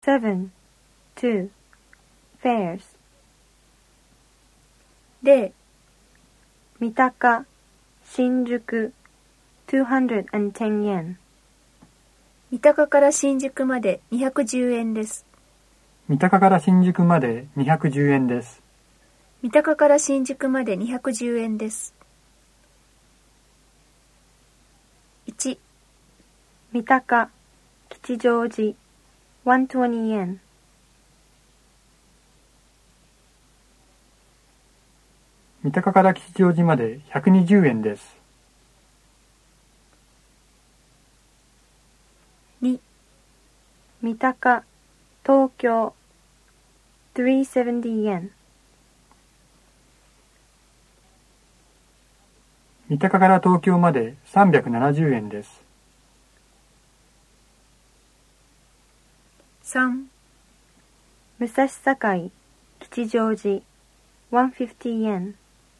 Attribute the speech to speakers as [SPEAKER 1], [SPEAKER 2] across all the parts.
[SPEAKER 1] 7. 2. Fares.
[SPEAKER 2] 0、
[SPEAKER 1] 三鷹、新宿、210 yen。
[SPEAKER 2] 三鷹から新宿まで210円です。
[SPEAKER 3] 三鷹から新宿まで210円です。
[SPEAKER 2] 三鷹から新宿まで210円です。1、
[SPEAKER 1] 三鷹、吉祥寺、120 yen。
[SPEAKER 3] 三鷹から吉祥寺まで120円です。
[SPEAKER 2] 2、
[SPEAKER 1] 三鷹、東京、370 yen。
[SPEAKER 3] 三鷹から東京まで370円です。
[SPEAKER 2] 3、
[SPEAKER 1] 武蔵境、吉祥寺、150 yen。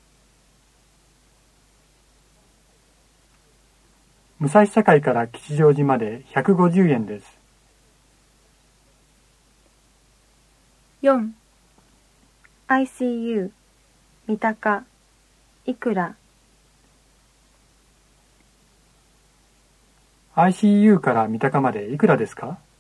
[SPEAKER 3] 武蔵境から吉祥寺まで150円です。
[SPEAKER 2] 4、
[SPEAKER 1] ICU、三鷹、いくら。
[SPEAKER 3] ICU から三鷹までいくらですか？